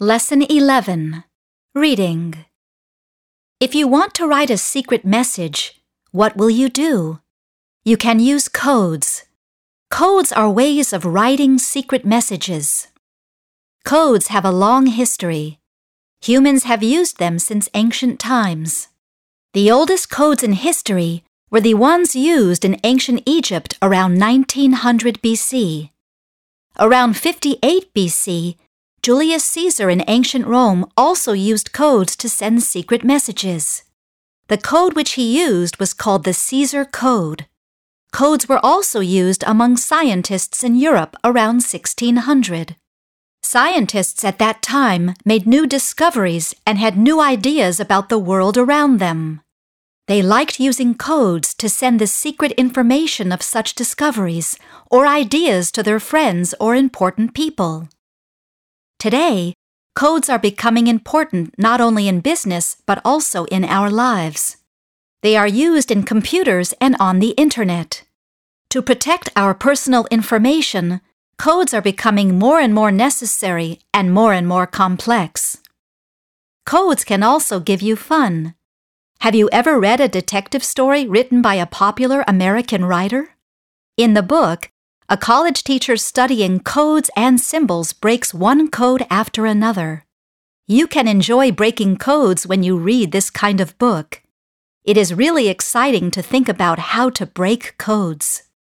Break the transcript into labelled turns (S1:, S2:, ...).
S1: Lesson 11. Reading. If you want to write a secret message, what will you do? You can use codes. Codes are ways of writing secret messages. Codes have a long history. Humans have used them since ancient times. The oldest codes in history were the ones used in ancient Egypt around 1900 BC. Around 58 BC, Julius Caesar in ancient Rome also used codes to send secret messages. The code which he used was called the Caesar Code. Codes were also used among scientists in Europe around 1600. Scientists at that time made new discoveries and had new ideas about the world around them. They liked using codes to send the secret information of such discoveries or ideas to their friends or important people. Today, codes are becoming important not only in business but also in our lives. They are used in computers and on the Internet. To protect our personal information, codes are becoming more and more necessary and more complex. Codes can also give you fun. Have you ever read a detective story written by a popular American writer? In the book, a college teacher studying codes and symbols breaks one code after another. You can enjoy breaking codes when you read this kind of book. It is really exciting to think about how to break codes.